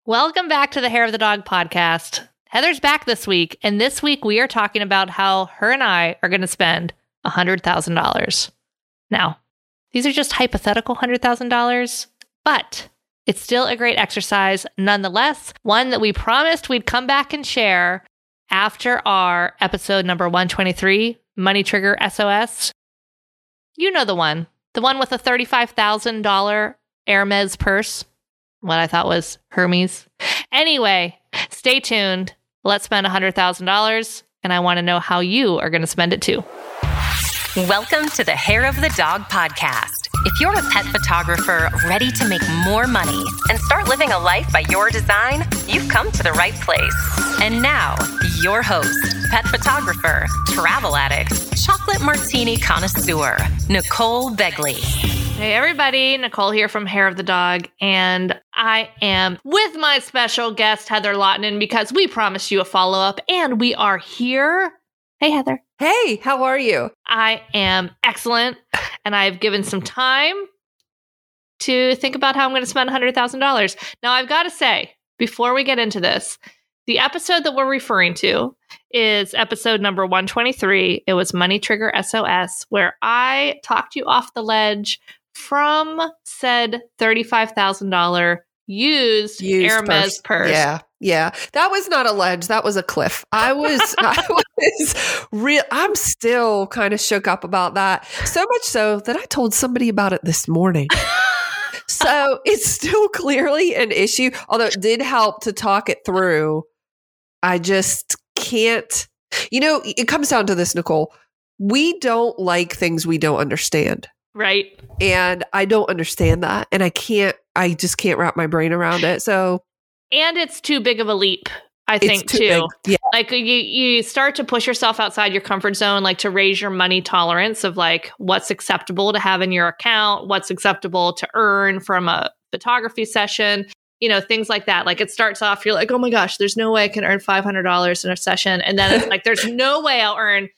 Welcome back to the Hair of the Dog podcast. Heather's back this week, and this week we are talking about how her and I are going to spend $100,000. Now, these are just hypothetical $100,000, but it's still a great exercise nonetheless, one that we promised we'd come back and share after our episode number 123, Money Trigger SOS. You know the one with a $35,000 Hermes purse. What I thought was Hermes. Anyway, stay tuned. Let's spend $100,000, and I want to know how you are going to spend it too. Welcome to the Hair of the Dog podcast. If you're a pet photographer ready to make more money and start living a life by your design, you've come to the right place. And now, your host, pet photographer, travel addict, chocolate martini connoisseur, Nicole Begley. Hey everybody, Nicole here from Hair of the Dog, and I am with my special guest, Heather Lottinen, because we promised you a follow-up, and we are here. Hey, Heather. Hey, how are you? I am excellent, and I've given some time to think about how I'm going to spend $100,000. Now, I've got to say, before we get into this, the episode that we're referring to is episode number 123. It was Money Trigger SOS, where I talked you off the ledge from said $35,000 used Hermes purse. Yeah. That was not a ledge. That was a cliff. I'm still kind of shook up about that. So much so that I told somebody about it this morning. So it's still clearly an issue, although it did help to talk it through. I just can't, it comes down to this, Nicole. We don't like things we don't understand. Right. And I don't understand that. And I just can't wrap my brain around it. So. And it's too big of a leap, I think, too. Yeah. Like you start to push yourself outside your comfort zone, like to raise your money tolerance of like what's acceptable to have in your account, what's acceptable to earn from a photography session, things like that. Like it starts off, you're like, oh my gosh, there's no way I can earn $500 in a session. And then it's like, there's no way I'll earn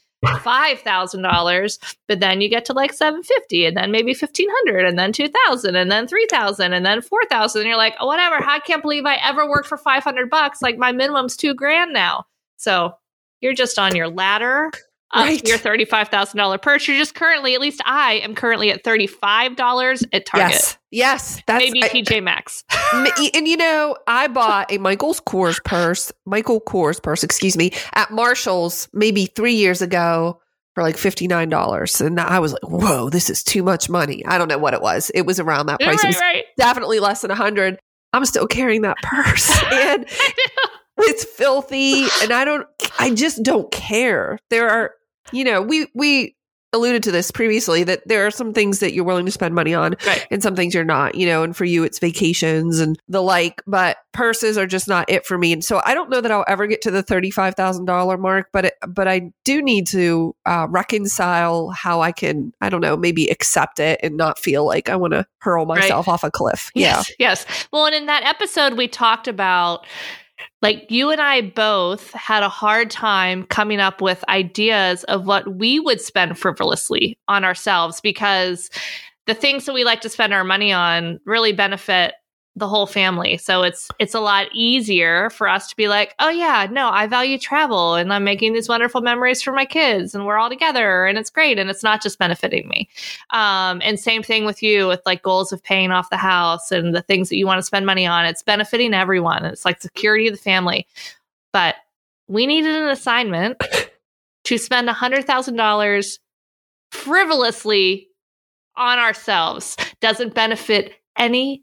$5,000, but then you get to like $750 and then maybe $1,500 and then $2,000 and then $3,000 and then $4,000. And you're like, oh, whatever. I can't believe I ever worked for $500. Like my minimum's $2,000 now. So you're just on your ladder up to your $35,000 purse. You're just currently, at least I am currently at $35 at Target. Yes. That's maybe TJ Maxx. And I bought a Michael Kors purse, at Marshall's maybe 3 years ago for like $59. And I was like, whoa, this is too much money. I don't know what it was. It was around that price. Right. Definitely less than $100. I'm still carrying that purse. And it's filthy. And I just don't care. There are, we alluded to this previously, that there are some things that you're willing to spend money on, right, and some things you're not, and for you it's vacations and the like, but purses are just not it for me. And so I don't know that I'll ever get to the $35,000 mark, but I do need to reconcile how I can, maybe accept it and not feel like I want to hurl myself off a cliff. Yes. Well, and in that episode we talked about, like, you and I both had a hard time coming up with ideas of what we would spend frivolously on ourselves, because the things that we like to spend our money on really benefit the whole family. So it's a lot easier for us to be like, oh yeah, no, I value travel and I'm making these wonderful memories for my kids and we're all together and it's great and it's not just benefiting me. And same thing with you with like goals of paying off the house and the things that you want to spend money on. It's benefiting everyone. It's like security of the family. But we needed an assignment to spend $100,000 frivolously on ourselves. Doesn't benefit anybody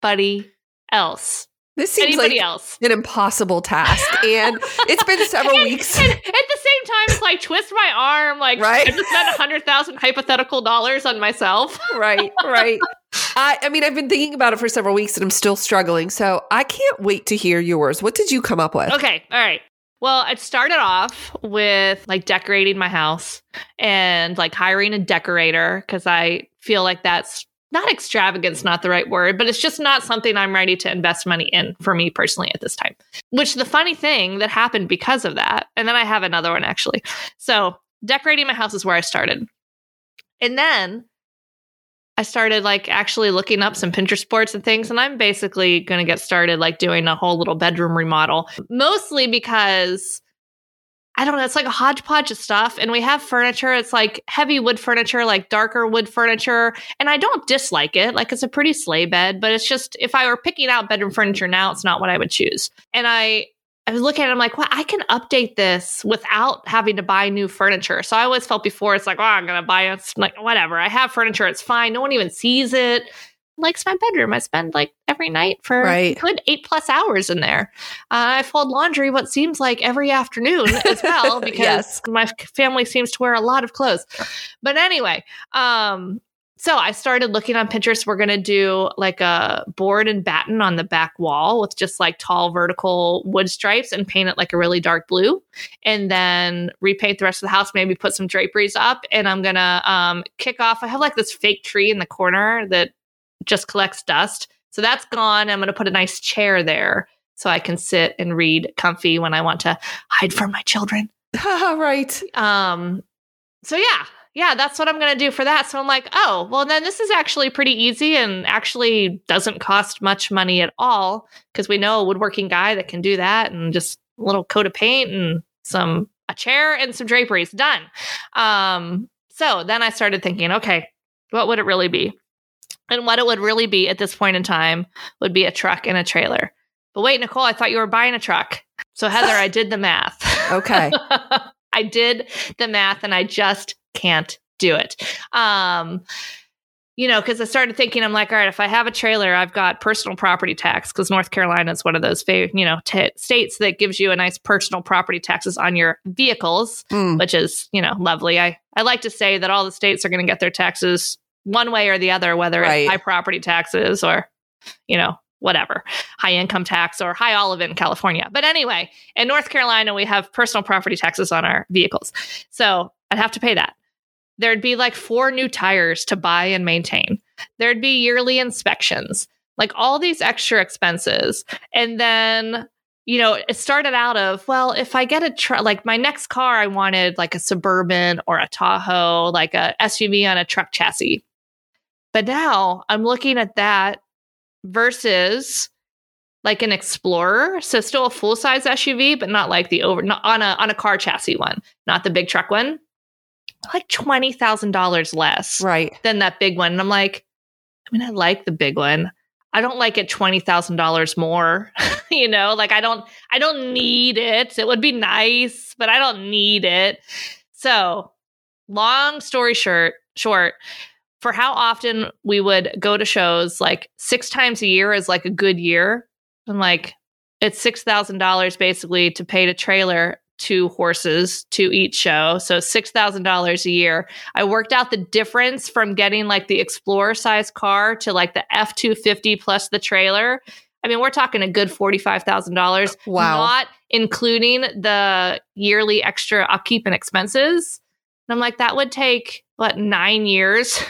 else. This seems like an impossible task. And it's been several weeks. And at the same time, it's like twist my arm. Like, right? I just spent 100,000 hypothetical dollars on myself. Right. I mean, I've been thinking about it for several weeks and I'm still struggling. So I can't wait to hear yours. What did you come up with? Okay. All right. Well, it started off with like decorating my house and like hiring a decorator, because I feel like that's not extravagance, not the right word, but it's just not something I'm ready to invest money in for me personally at this time. Which the funny thing that happened because of that, and then I have another one actually. So decorating my house is where I started. And then I started like actually looking up some Pinterest boards and things. And I'm basically going to get started like doing a whole little bedroom remodel, mostly because I don't know, it's like a hodgepodge of stuff. And we have furniture. It's like heavy wood furniture, like darker wood furniture. And I don't dislike it. Like it's a pretty sleigh bed, but it's just, if I were picking out bedroom furniture now, it's not what I would choose. And I was looking at it, I'm like, well, I can update this without having to buy new furniture. So I always felt before, it's like, oh, I'm going to buy it. Like, whatever. I have furniture. It's fine. No one even sees it. Like, it's my bedroom. I spend like every night for a good 8+ hours in there. I fold laundry what seems like every afternoon as well, because my family seems to wear a lot of clothes. But anyway, so I started looking on Pinterest. We're going to do like a board and batten on the back wall with just like tall vertical wood stripes and paint it like a really dark blue, and then repaint the rest of the house, maybe put some draperies up. And I'm going to kick off. I have like this fake tree in the corner that just collects dust. So that's gone. I'm going to put a nice chair there so I can sit and read comfy when I want to hide from my children. Right. So yeah, that's what I'm going to do for that. So I'm like, oh, well, then this is actually pretty easy and actually doesn't cost much money at all, because we know a woodworking guy that can do that, and just a little coat of paint and a chair and some draperies, done. So then I started thinking, okay, what would it really be? And what it would really be at this point in time would be a truck and a trailer. But wait, Nicole, I thought you were buying a truck. So Heather, I did the math. Okay. I did the math and I just can't do it. Because I started thinking, I'm like, all right, if I have a trailer, I've got personal property tax, because North Carolina is one of those states that gives you a nice personal property taxes on your vehicles, which is, lovely. I like to say that all the states are going to get their taxes one way or the other, whether it's high property taxes or, whatever, high income tax or high all of it in California. But anyway, in North Carolina, we have personal property taxes on our vehicles. So I'd have to pay that. There'd be like 4 new tires to buy and maintain. There'd be yearly inspections, like all these extra expenses. And then, it started out of, well, if I get like my next car, I wanted like a Suburban or a Tahoe, like a SUV on a truck chassis. But now I'm looking at that versus like an Explorer. So still a full-size SUV, but not like not on a car chassis one, not the big truck one. Like $20,000 less than that big one. And I'm like, I like the big one. I don't like it $20,000 more. Like I don't need it. It would be nice, but I don't need it. So long story short, for how often we would go to shows, like 6 times a year is like a good year. I'm like, it's $6,000 basically to pay to trailer 2 horses to each show. So $6,000 a year. I worked out the difference from getting like the Explorer size car to like the F-250 plus the trailer. We're talking a good $45,000. Wow. Not including the yearly extra upkeep and expenses. And I'm like, that would take 9 years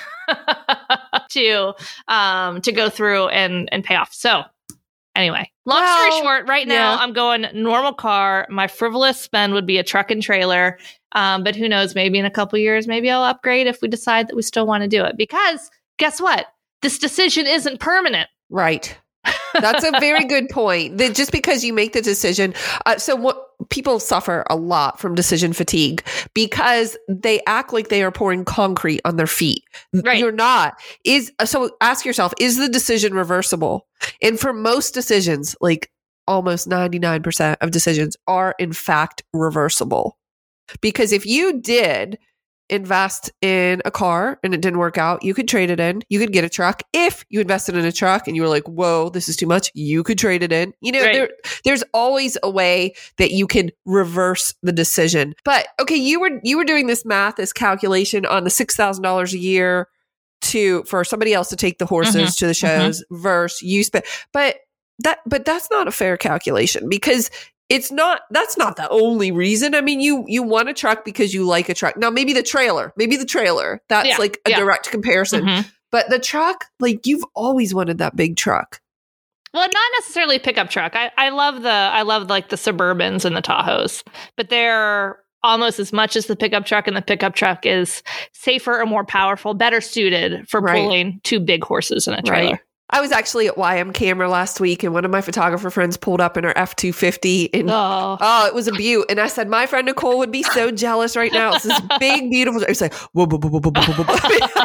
to go through and pay off. So anyway, long story short, right now I'm going normal car. My frivolous spend would be a truck and trailer. But who knows, maybe in a couple years, maybe I'll upgrade if we decide that we still want to do it. Because guess what? This decision isn't permanent. Right. That's a very good point. That just because you make the decision, so what people suffer a lot from decision fatigue because they act like they are pouring concrete on their feet. Right. You're not. So ask yourself, is the decision reversible? And for most decisions, like almost 99% of decisions are in fact reversible. Because if you did invest in a car and it didn't work out, you could trade it in. You could get a truck. If you invested in a truck and you were like, whoa, this is too much, you could trade it in. There's always a way that you can reverse the decision. But okay, you were doing this math, this calculation on the $6,000 a year for somebody else to take the horses to the shows versus you spend. But that's not a fair calculation, because that's not the only reason. You want a truck because you like a truck. Now, maybe the trailer, that's like a direct comparison. But the truck, like you've always wanted that big truck. Well, not necessarily pickup truck. I love like the Suburbans and the Tahoes, but they're almost as much as the pickup truck, and the pickup truck is safer or more powerful, better suited for pulling 2 big horses in a trailer. Right. I was actually at YM Camera last week, and one of my photographer friends pulled up in her F-250, and it was a beaut. And I said, my friend Nicole would be so jealous right now. It's this big, beautiful. It's like, whoa, whoa, whoa, whoa, whoa, whoa, whoa.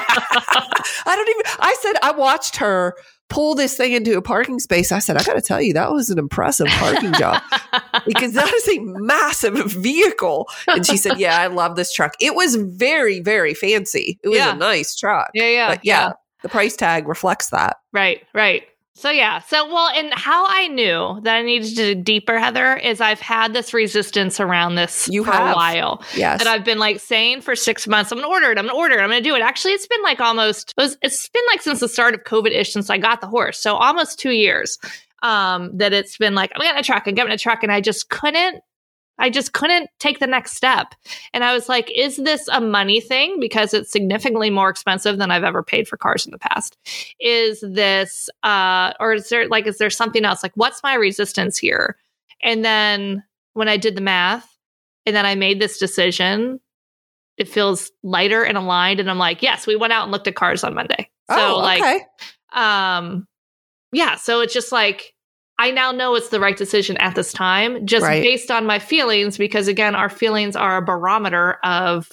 I said, I watched her pull this thing into a parking space. I said, I got to tell you, that was an impressive parking job because that is a massive vehicle. And she said, yeah, I love this truck. It was very, very fancy. It was a nice truck. But the price tag reflects that. Right. So, and how I knew that I needed to dig deeper, Heather, is I've had this resistance around this for a while. Yes. That I've been like saying for 6 months, I'm going to order it. I'm going to do it. Actually, it's been like it's been like since the start of COVID-ish, since I got the horse. So almost 2 years that it's been like, I'm getting a truck. And I just couldn't take the next step. And I was like, is this a money thing? Because it's significantly more expensive than I've ever paid for cars in the past. Is this, or is there something else? Like, what's my resistance here? And then when I did the math and then I made this decision, it feels lighter and aligned. And I'm like, yes, we went out and looked at cars on Monday. So so it's just like, I now know it's the right decision at this time, just based on my feelings, because again, our feelings are a barometer of,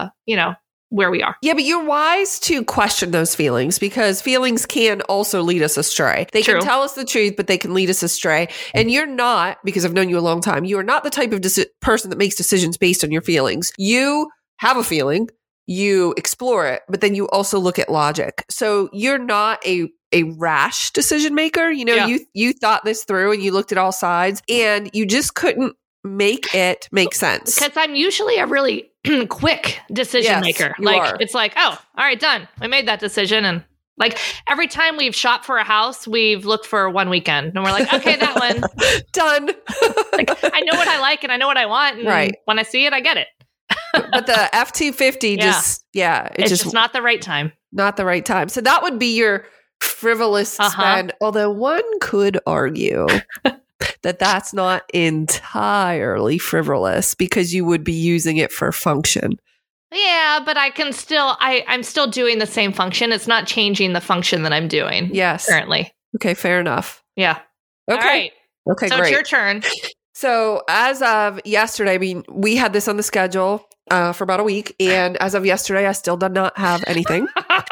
where we are. Yeah, but you're wise to question those feelings because feelings can also lead us astray. They can tell us the truth, but they can lead us astray. And you're not, because I've known you a long time, you are not the type of person that makes decisions based on your feelings. You have a feeling, you explore it, but then you also look at logic. So you're not a rash decision maker. You thought this through and you looked at all sides and you just couldn't make it make sense. Because I'm usually a really quick decision maker. It's like, oh, all right, done. I made that decision. And like every time we've shopped for a house, we've looked for one weekend and we're like, okay, that one. Done. Like, I know what I like and I know what I want. And when I see it, I get it. But the F-250 it's just not the right time. Not the right time. So that would be your frivolous spend. Although one could argue that that's not entirely frivolous because you would be using it for function. Yeah, but I can still, I'm still doing the same function. It's not changing the function that I'm doing. Yes. Currently. Okay, fair enough. Yeah. Okay. All right. Okay, so great. It's your turn. So as of yesterday, we had this on the schedule for about a week. And as of yesterday, I still did not have anything.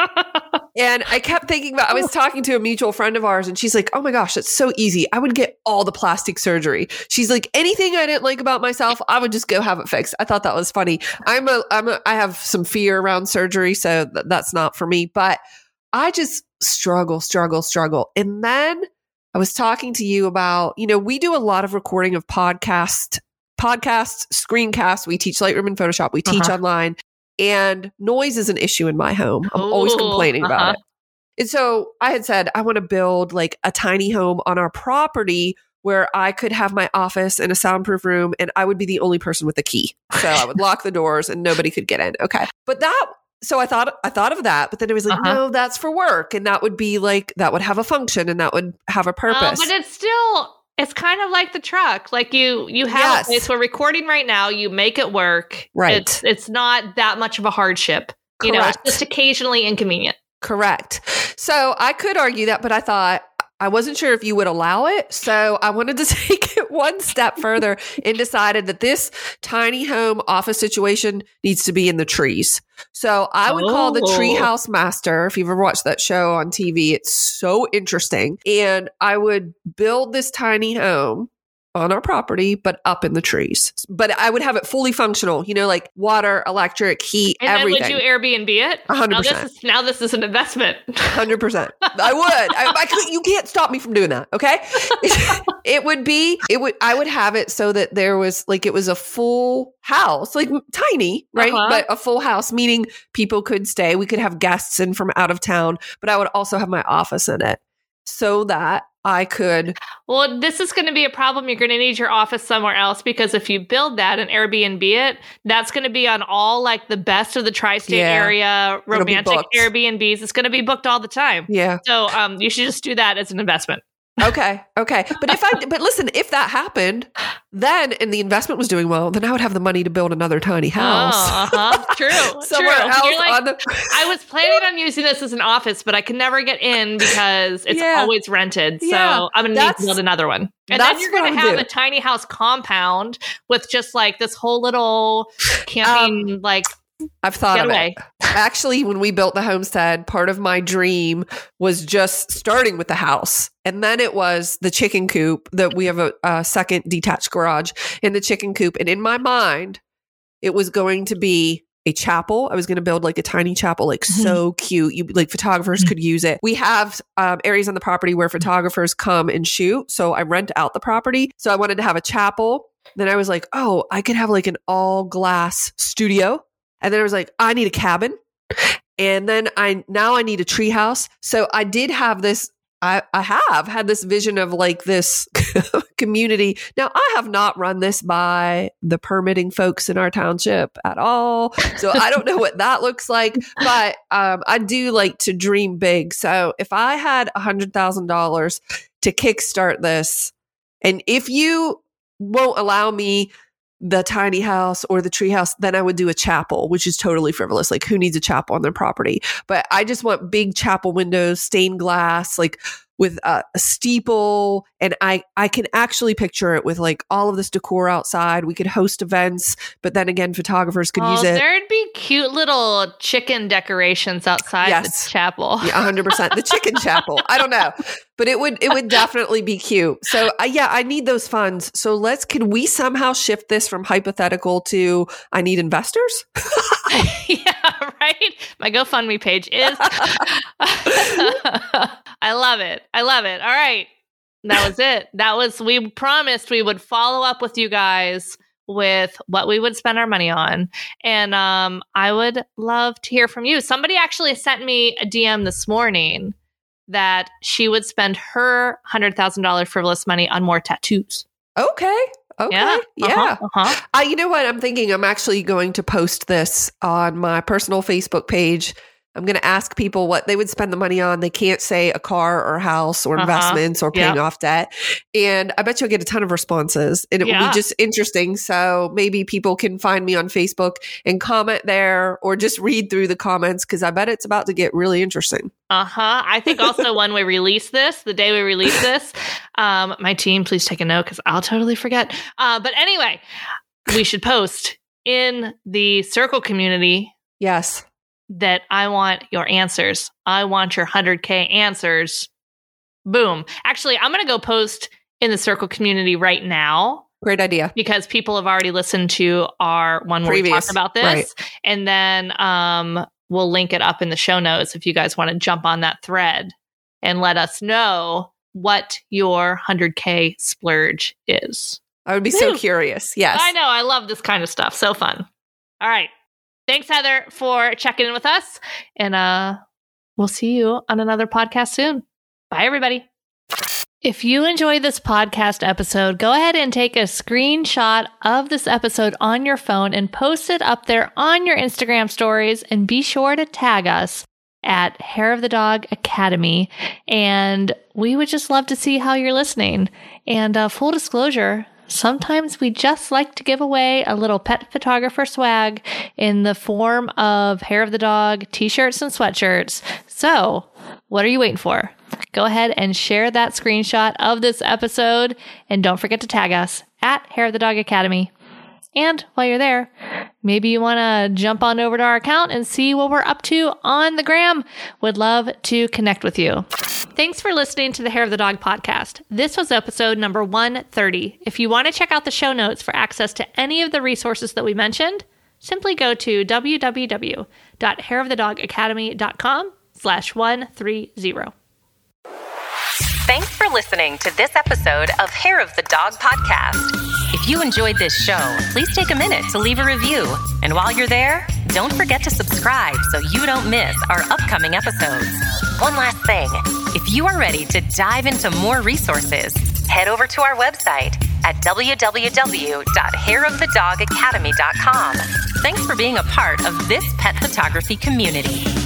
And I kept thinking about, I was talking to a mutual friend of ours and she's like, oh my gosh, it's so easy. I would get all the plastic surgery. She's like, anything I didn't like about myself, I would just go have it fixed. I thought that was funny. I have some fear around surgery, so that's not for me, but I just struggle. And then I was talking to you about, we do a lot of recording of podcasts, screencasts. We teach Lightroom and Photoshop. We teach online. And noise is an issue in my home. I'm always complaining about it. And so I had said, I want to build like a tiny home on our property where I could have my office and a soundproof room and I would be the only person with a key. So I would lock the doors and nobody could get in. Okay. But so I thought of that, but then it was like, no, that's for work. And that would be like, that would have a function and that would have a purpose. But it's kind of like the truck. Like you have a place. We're recording right now. You make it work. Right. It's not that much of a hardship. Correct. It's just occasionally inconvenient. Correct. So I could argue that, but I thought I wasn't sure if you would allow it. So I wanted to take it one step further and decided that this tiny home office situation needs to be in the trees. So I would call the Treehouse Master. If you've ever watched that show on TV, it's so interesting. And I would build this tiny home on our property, but up in the trees. But I would have it fully functional, like water, electric, heat, and everything. And then would you Airbnb it? 100%. Now this is an investment. 100%. I would. I could, you can't stop me from doing that. Okay. I would have it so that there was it was a full house, like tiny, right? But a full house, meaning people could stay. We could have guests in from out of town, but I would also have my office in it so that I could. Well, this is going to be a problem. You're going to need your office somewhere else because if you build that and Airbnb it, that's going to be on all the best of the tri-state area romantic Airbnbs. It's going to be booked all the time. Yeah. So you should just do that as an investment. Okay. But but listen, if that happened, Then, and the investment was doing well, then I would have the money to build another tiny house. True. Somewhere else You're like, on the- I was planning on using this as an office, but I can never get in because it's always rented. So I'm going to need to build another one. And then you're going to have a tiny house compound with just like this whole little camping, I've thought of getaway. it. Actually, when we built the homestead, part of my dream was just starting with the house. And then it was the chicken coop that we have a second detached garage in the chicken coop. And in my mind, it was going to be a chapel. I was going to build like a tiny chapel, so cute. Photographers could use it. We have areas on the property where photographers come and shoot. So I rent out the property. So I wanted to have a chapel. Then I was like, oh, I could have like an all glass studio. And then I was like, I need a cabin. And then I need a tree house. So I did have this, I have had this vision of like this community. Now, I have not run this by the permitting folks in our township at all. So I don't know what that looks like, but I do like to dream big. So if I had $100,000 to kickstart this, and if you won't allow me the tiny house or the tree house, then I would do a chapel, which is totally frivolous. Like, who needs a chapel on their property? But I just want big chapel windows, stained glass, like with a steeple. And I can actually picture it with like all of this decor outside. We could host events, but then again, photographers could use it. There'd be cute little chicken decorations outside the chapel. Yeah, 100%. The chicken chapel. I don't know, but it would definitely be cute. So I need those funds. So can we somehow shift this from hypothetical to I need investors? Yeah, right. My GoFundMe page is. I love it. All right. That was it. We promised we would follow up with you guys with what we would spend our money on. And I would love to hear from you. Somebody actually sent me a DM this morning that she would spend her $100,000 frivolous money on more tattoos. Okay. Yeah. You know what I'm thinking? I'm actually going to post this on my personal Facebook page. I'm going to ask people what they would spend the money on. They can't say a car or a house or investments or paying off debt. And I bet you'll get a ton of responses, and it will be just interesting. So maybe people can find me on Facebook and comment there, or just read through the comments, because I bet it's about to get really interesting. I think also when we release this, the day we release this, my team, please take a note because I'll totally forget. But anyway, we should post in the Circle community. Yes. That I want your answers. I want your 100K answers. Boom. Actually, I'm going to go post in the Circle community right now. Great idea. Because people have already listened to our one where we talked about this. Right. And then we'll link it up in the show notes if you guys want to jump on that thread and let us know what your 100K splurge is. I would be so curious. Yes. I know. I love this kind of stuff. So fun. All right. Thanks, Heather, for checking in with us. And we'll see you on another podcast soon. Bye, everybody. If you enjoyed this podcast episode, go ahead and take a screenshot of this episode on your phone and post it up there on your Instagram stories. And be sure to tag us at Hair of the Dog Academy. And we would just love to see how you're listening. And full disclosure, sometimes we just like to give away a little pet photographer swag in the form of Hair of the Dog t-shirts and sweatshirts. So what are you waiting for? Go ahead and share that screenshot of this episode. And don't forget to tag us at Hair of the Dog Academy. And while you're there, maybe you want to jump on over to our account and see what we're up to on the gram. Would love to connect with you. Thanks for listening to the Hair of the Dog podcast. This was episode number 130. If you want to check out the show notes for access to any of the resources that we mentioned, simply go to www.hairofthedogacademy.com/130. Thanks for listening to this episode of Hair of the Dog podcast. If you enjoyed this show, please take a minute to leave a review. And while you're there, don't forget to subscribe so you don't miss our upcoming episodes. One last thing, if you are ready to dive into more resources, head over to our website at www.hairofthedogacademy.com. Thanks for being a part of this pet photography community.